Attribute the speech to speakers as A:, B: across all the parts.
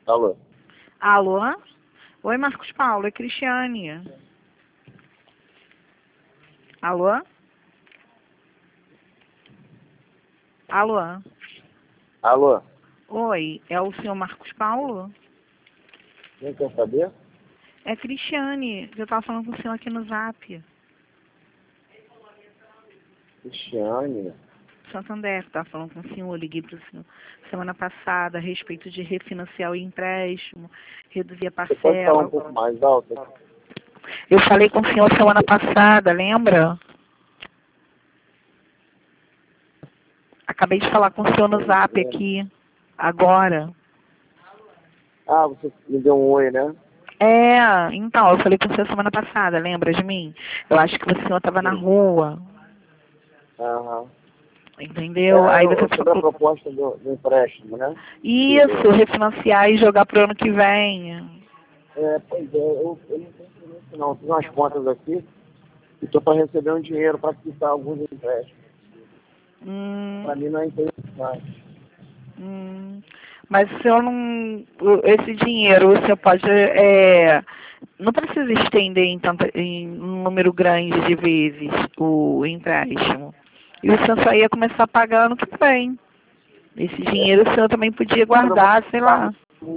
A: Alô?
B: Alô? Oi, Marcos Paulo, é Cristiane. Alô? Alô?
A: Alô?
B: Oi, é o senhor Marcos Paulo?
A: Quem quer saber?
B: É Cristiane, eu estava falando com o senhor aqui no Zap.
A: Cristiane?
B: Santander, estava falando com o senhor, liguei para o senhor semana passada a respeito de refinanciar o empréstimo, reduzir a
A: Você pode falar
B: parcela.
A: um pouco mais alto?
B: Eu falei com o senhor semana passada, lembra? Acabei de falar com o senhor no Zap aqui, agora.
A: Ah, você me deu um oi, né?
B: É, então, eu falei com o senhor semana passada, lembra de mim? Eu acho que o senhor estava na rua,
A: Aham.
B: entendeu? Aí você
A: Sobre a
B: falou,
A: proposta do empréstimo, né?
B: isso, refinanciar e jogar pro ano que vem.
A: Pois é, eu não tenho interesse não. Fiz umas contas aqui e estou para receber um dinheiro para quitar alguns empréstimos.
B: Hum,
A: Para mim não é interessante.
B: hum. Mas o senhor não, esse dinheiro, o senhor pode, não precisa estender em um número grande de vezes o empréstimo. E o senhor só ia começar a pagar ano que vem. Esse dinheiro o senhor também podia guardar, sei lá.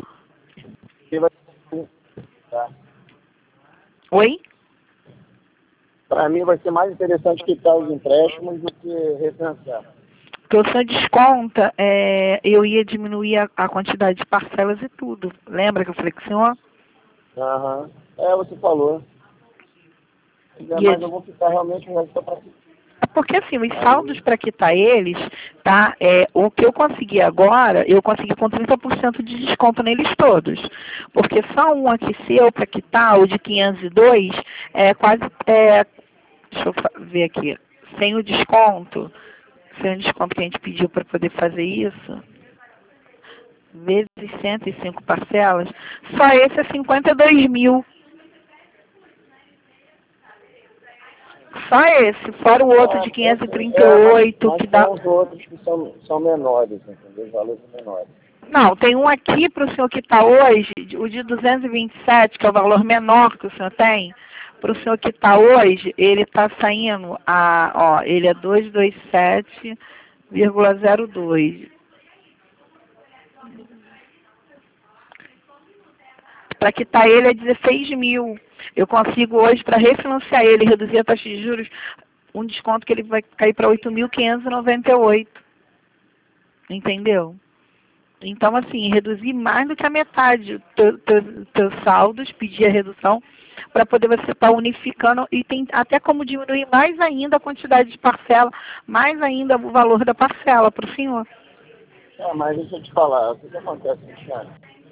B: Oi?
A: Para mim vai ser mais interessante quitar os empréstimos do que refinanciar.
B: Porque o senhor desconta, eu ia diminuir a quantidade de parcelas e tudo. Lembra que eu falei com o senhor?
A: Aham. Você falou. Mas eu vou ficar realmente o resto para
B: É porque assim, os saldos para quitar eles, tá? O que eu consegui agora, eu consegui com 30% de desconto neles todos. Porque só um aqui seu para quitar, o de 502, é quase, deixa eu ver aqui, sem o desconto que a gente pediu para poder fazer isso, vezes 105 parcelas, só esse é 52 mil. Só esse, fora o outro de 538, que dá...
A: Os outros que são menores, entendeu? Os valores são menores.
B: Não, tem um aqui para o senhor que está hoje, o de 227, que é o valor menor que o senhor tem. Para o senhor que está hoje, ele está saindo, ele é 227,02. Para quitar ele é 16 mil. Eu consigo hoje, para refinanciar ele, reduzir a taxa de juros, um desconto que ele vai cair para 8.598. Entendeu? Então, assim, reduzir mais do que a metade teus saldos, pedir a redução, para poder você estar unificando e tem até como diminuir mais ainda a quantidade de parcela, mais ainda o valor da parcela para o senhor.
A: Mas deixa eu te falar, o que acontece, Cristiano?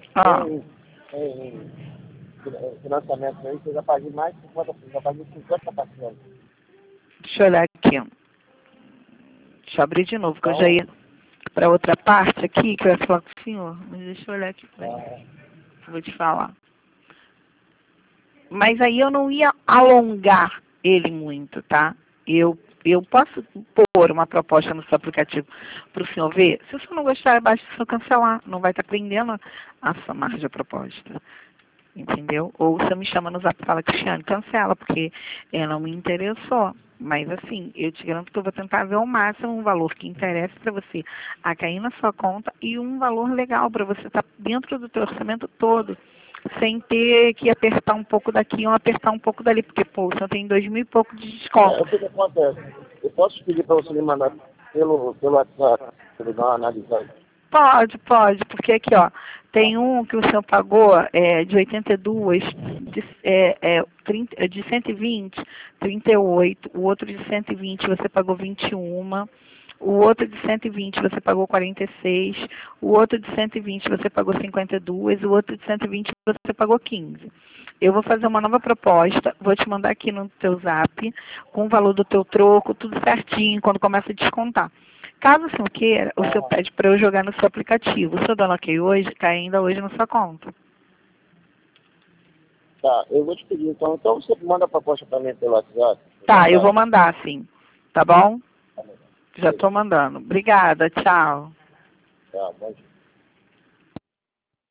A: Tem financiamento aí, você já paguei mais de 50%, já paguei 50%.
B: Deixa eu olhar aqui. Deixa eu abrir de novo, que eu já ia para outra parte aqui, que eu ia falar com o senhor. Mas deixa eu olhar aqui para ele. Vou te falar. Mas aí eu não ia alongar ele muito, tá? Eu posso pôr uma proposta no seu aplicativo para o senhor ver. Se o senhor não gostar, basta o senhor cancelar. Não vai estar prendendo a sua margem de proposta. Entendeu? Ou você me chama no zap e fala, Cristiane, cancela, porque não me interessou. Mas assim, eu te garanto que eu vou tentar ver ao máximo um valor que interesse para você a cair na sua conta e um valor legal para você estar dentro do teu orçamento todo, sem ter que apertar um pouco daqui ou apertar um pouco dali, porque, pô, o senhor tem 2.000 e pouco de desconto.
A: O que acontece? Eu posso pedir para você me mandar pelo WhatsApp, para eu dar uma analisada?
B: Pode, porque aqui, ó, tem um que o senhor pagou de 82, de 120, 38, o outro de 120 você pagou 21, o outro de 120 você pagou 46, o outro de 120 você pagou 52, o outro de 120 você pagou 15. Eu vou fazer uma nova proposta, vou te mandar aqui no teu zap, com o valor do teu troco, tudo certinho, quando começa a descontar. Caso o senhor queira, o senhor pede para eu jogar no seu aplicativo. O senhor dando ok hoje, cai ainda hoje na sua conta.
A: Tá, eu vou te pedir então. Então você manda a proposta para mim pelo WhatsApp?
B: Tá, eu vou mandar sim. Tá bom? Já estou mandando. Obrigada, tchau.
A: Tá, bom dia.